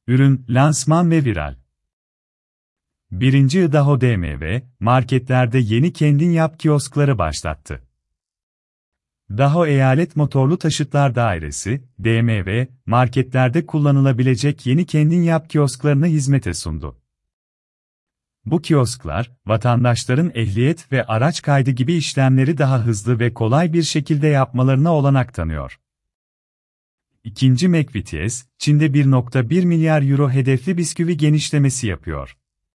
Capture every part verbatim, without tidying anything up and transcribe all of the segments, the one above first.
Ürün, lansman ve viral. Birinci Idaho D M V, marketlerde yeni kendin yap kioskları başlattı. Idaho Eyalet Motorlu Taşıtlar Dairesi, D M V, marketlerde kullanılabilecek yeni kendin yap kiosklarını hizmete sundu. Bu kiosklar, vatandaşların ehliyet ve araç kaydı gibi işlemleri daha hızlı ve kolay bir şekilde yapmalarına olanak tanıyor. İkinci McVitie's, Çin'de bir nokta bir milyar euro hedefli bisküvi genişlemesi yapıyor.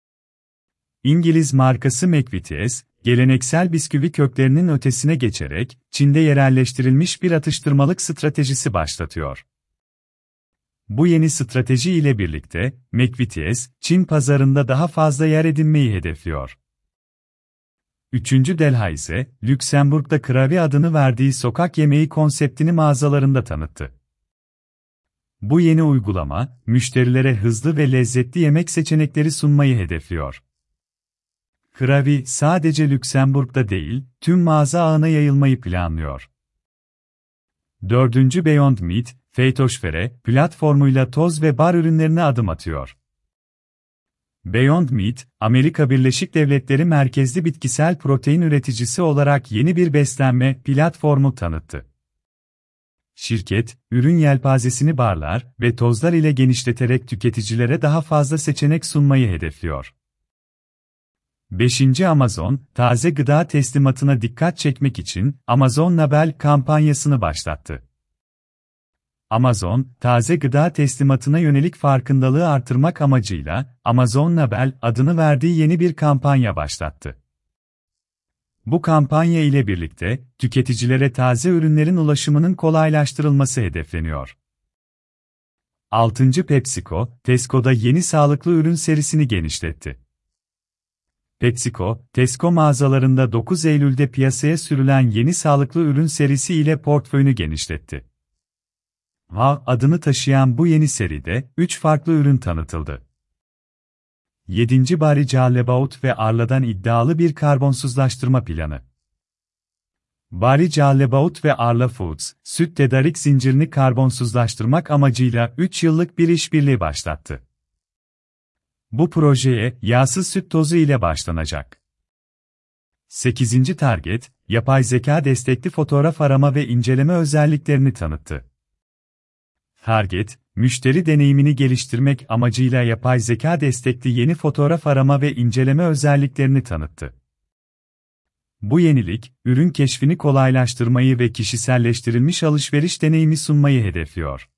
İngiliz markası McVitie's, geleneksel bisküvi köklerinin ötesine geçerek, Çin'de yerelleştirilmiş bir atıştırmalık stratejisi başlatıyor. Bu yeni strateji ile birlikte, McVitie's, Çin pazarında daha fazla yer edinmeyi hedefliyor. Üçüncü Delhaize ise, Lüksemburg'da Kravi adını verdiği sokak yemeği konseptini mağazalarında tanıttı. Bu yeni uygulama, müşterilere hızlı ve lezzetli yemek seçenekleri sunmayı hedefliyor. Kravi, sadece Lüksemburg'da değil, tüm mağaza ağına yayılmayı planlıyor. Dördüncü Beyond Meat, Feytoşfere, platformuyla toz ve bar ürünlerine adım atıyor. Beyond Meat, Amerika Birleşik Devletleri merkezli bitkisel protein üreticisi olarak yeni bir beslenme platformu tanıttı. Şirket, ürün yelpazesini barlar ve tozlar ile genişleterek tüketicilere daha fazla seçenek sunmayı hedefliyor. beşinci Amazon, taze gıda teslimatına dikkat çekmek için Amazon Nabel kampanyasını başlattı. Amazon, taze gıda teslimatına yönelik farkındalığı artırmak amacıyla Amazon Nabel adını verdiği yeni bir kampanya başlattı. Bu kampanya ile birlikte tüketicilere taze ürünlerin ulaşımının kolaylaştırılması hedefleniyor. altıncı PepsiCo, Tesco'da yeni sağlıklı ürün serisini genişletti. PepsiCo, Tesco mağazalarında dokuz Eylül'de piyasaya sürülen yeni sağlıklı ürün serisi ile portföyünü genişletti. Wow adını taşıyan bu yeni seride üç farklı ürün tanıtıldı. yedinci Barry Callebaut ve Arla'dan iddialı bir karbonsuzlaştırma planı. Barry Callebaut ve Arla Foods, süt tedarik zincirini karbonsuzlaştırmak amacıyla üç yıllık bir işbirliği başlattı. Bu projeye yağsız süt tozu ile başlanacak. sekizinci Target, yapay zeka destekli fotoğraf arama ve inceleme özelliklerini tanıttı. Target, müşteri deneyimini geliştirmek amacıyla yapay zeka destekli yeni fotoğraf arama ve inceleme özelliklerini tanıttı. Bu yenilik, ürün keşfini kolaylaştırmayı ve kişiselleştirilmiş alışveriş deneyimi sunmayı hedefliyor.